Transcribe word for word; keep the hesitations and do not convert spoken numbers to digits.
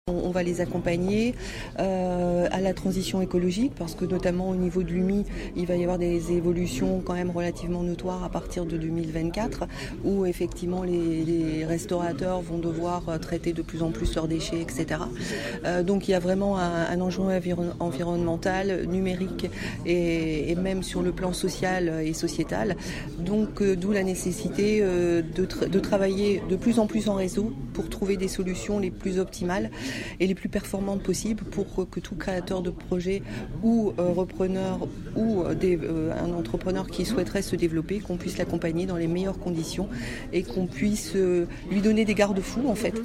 On va les accompagner euh, à la transition écologique parce que notamment au niveau de l'U M I, il va y avoir des évolutions quand même relativement notoires à partir de deux mille vingt-quatre où effectivement les, les restaurateurs vont devoir traiter de plus en plus leurs déchets, et cetera. Euh, donc il y a vraiment un, un enjeu environ, environnemental, numérique et, et même sur le plan social et sociétal. Donc euh, d'où la nécessité euh, de, tra- de travailler de plus en plus en réseau pour trouver des solutions les plus optimales et les plus performantes possibles pour que tout créateur de projet ou euh, repreneur ou euh, des, euh, un entrepreneur qui souhaiterait se développer, qu'on puisse l'accompagner dans les meilleures conditions et qu'on puisse euh, lui donner des garde-fous en fait.